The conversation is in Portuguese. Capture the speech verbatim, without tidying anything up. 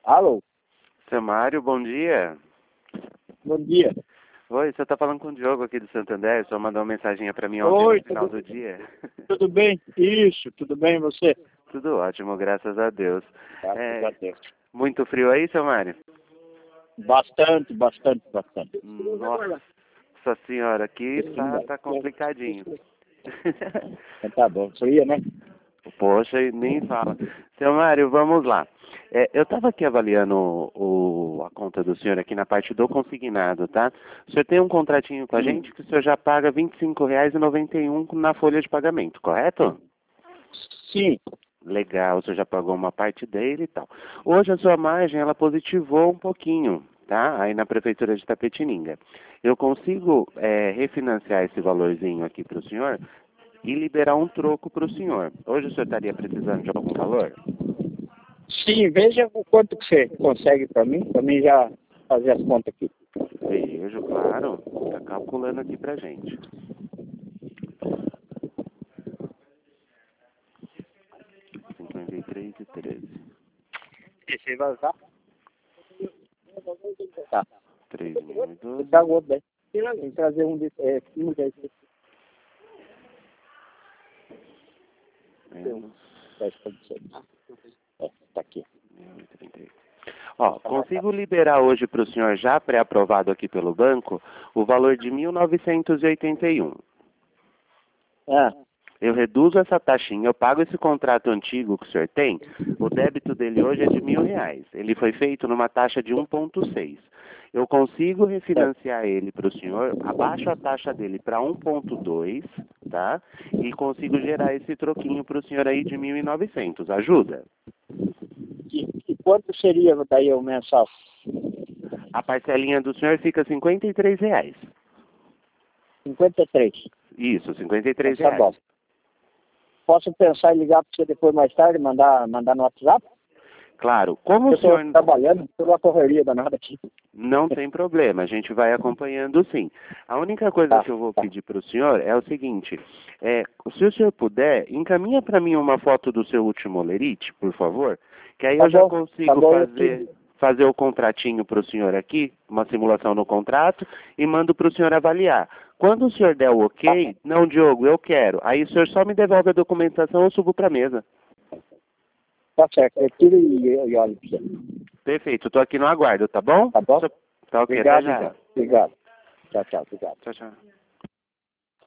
Alô? Seu Mário, bom dia. Bom dia. Oi, você está falando com o Diogo aqui do Santander, só mandou uma mensagem para mim ontem Oi, no final tudo, do dia. tudo bem? Isso, tudo bem você? Tudo ótimo, graças a Deus. Graças É, a Deus. muito frio aí, seu Mário? Bastante, bastante, bastante. Nossa senhora, aqui tá, tá complicadinho. Então tá bom, fria, né? Poxa, nem fala. Seu Mário, vamos lá. É, eu estava aqui avaliando o, o- a conta do senhor aqui na parte do consignado, tá? O senhor tem um contratinho com a gente que o senhor já paga vinte e cinco reais e noventa e um na folha de pagamento, correto? Sim. Legal, o senhor já pagou uma parte dele e tal. Hoje a sua margem, ela positivou um pouquinho, tá? Aí na prefeitura de Tapetininga. Eu consigo é, refinanciar esse valorzinho aqui para o senhor e liberar um troco para o senhor. Hoje o senhor estaria precisando de algum valor? Sim, veja o quanto que você consegue para mim, para mim já fazer as contas aqui. Vejo, claro. Tá calculando aqui pra gente. cinquenta e três e treze. Esse vai usar? Tá. três mil e doze. Dá outro, né? Tem que trazer um desse, é, um desse. Menos É, tá aqui. mil e trinta e oito. Ó, consigo liberar hoje para o senhor já pré-aprovado aqui pelo banco o valor de mil novecentos e oitenta e um. Ah, Eu reduzo essa taxinha, eu pago esse contrato antigo que o senhor tem, o débito dele hoje é de mil reais. Ele foi feito numa taxa de um vírgula seis. Eu consigo refinanciar ele para o senhor, abaixo a taxa dele para um vírgula dois, tá? E consigo gerar esse troquinho para o senhor aí de mil e novecentos. Ajuda? e, e quanto seria daí o mensal? A parcelinha do senhor fica cinquenta e três reais. cinquenta e três. Isso, cinquenta e três Tá reais. bom. Posso pensar em ligar para você depois mais tarde, mandar, mandar no WhatsApp? Claro, como Eu o estou senhor trabalhando, estou numa correria danada aqui. não tem problema, a gente vai acompanhando sim. A única coisa Tá, que eu vou tá. pedir para o senhor é o seguinte, é, se o senhor puder, encaminha para mim uma foto do seu último olerite, por favor, que aí Tá eu já bom, consigo tá bom, eu fazer, fazer o contratinho para o senhor aqui, uma simulação no contrato, e mando para o senhor avaliar. Quando o senhor der o ok, não, Diogo, eu quero, aí o senhor só me devolve a documentação, eu subo para a mesa. Tá certo, eu tiro e, e olho para você. Perfeito, estou aqui no aguardo, tá bom? Tá bom? Tá ok, até Obrigado, já. então. Obrigado. Tchau, tchau, obrigado. Tchau, tchau.